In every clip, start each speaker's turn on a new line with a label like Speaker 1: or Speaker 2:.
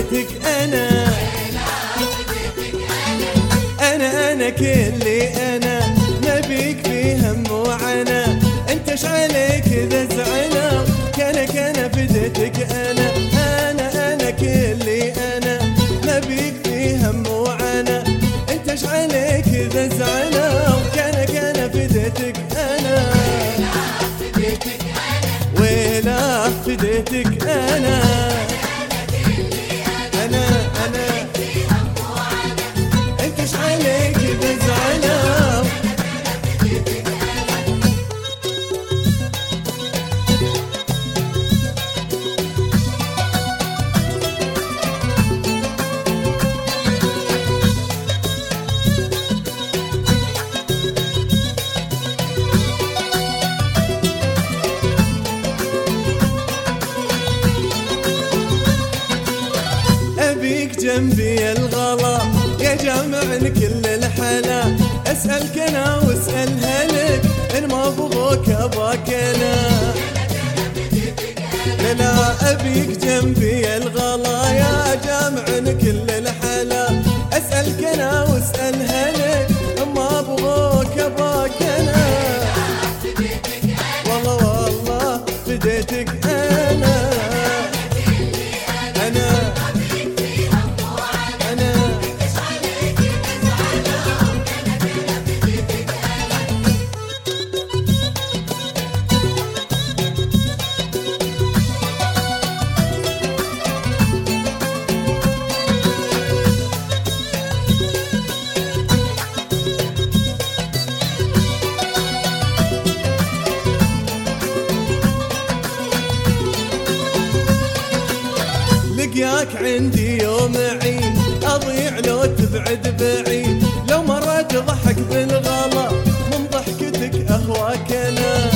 Speaker 1: فديتك أنا كلي أنا ما بيك في هم وعنا، انت ايش عليك اذا زعنا؟ كان فديتك أنا كلي أنا ما بيك في هم وعنا، انت ايش عليك اذا زعنا؟ كان فديتك ويلا فديتك أنا انت ايش عليك اذا زعنا؟ أبيك جنبي الغلا يا جامع كل الحلا، أسألك أنا واسأل هلك إن ما بغوك أباك أنا. لا أبيك جنبي الغلا يا جامع كل الحلا، أسألك أنا واسأل هلك إن ما بغوك أباك أنا. والله فديتك أنا لقياك عندي يوم عيد أضيع لو تبعد بعيد، لو مرة تضحك بالغلا من ضحكتك أهواك أنا.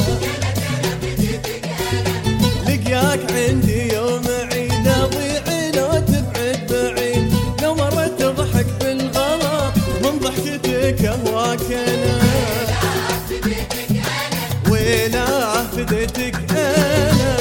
Speaker 1: لقياك عندي يوم عيد أضيع لو تبعد بعيد، لو مرة تضحك بالغلا من ضحكتك أهواك أنا. ويلا فديتك أنا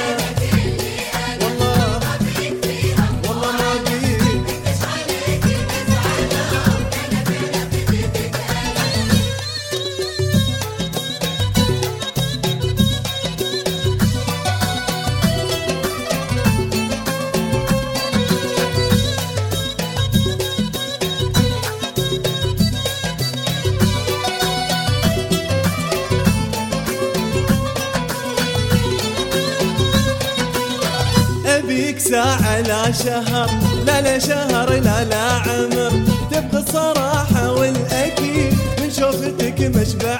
Speaker 1: أبيك ساعة لا شهر، لا شهر لا عمر، تبغى الصراحة والأكيد من شوفتك مشبع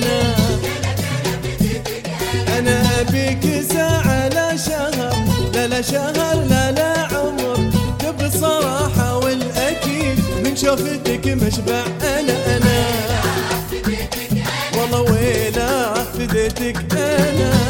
Speaker 1: أنا أبيك ساعة لا شهر، لا شهر لا عمر، تبغى الصراحة والأكيد من شوفتك مشبع أنا. والله ويلا فديتك أنا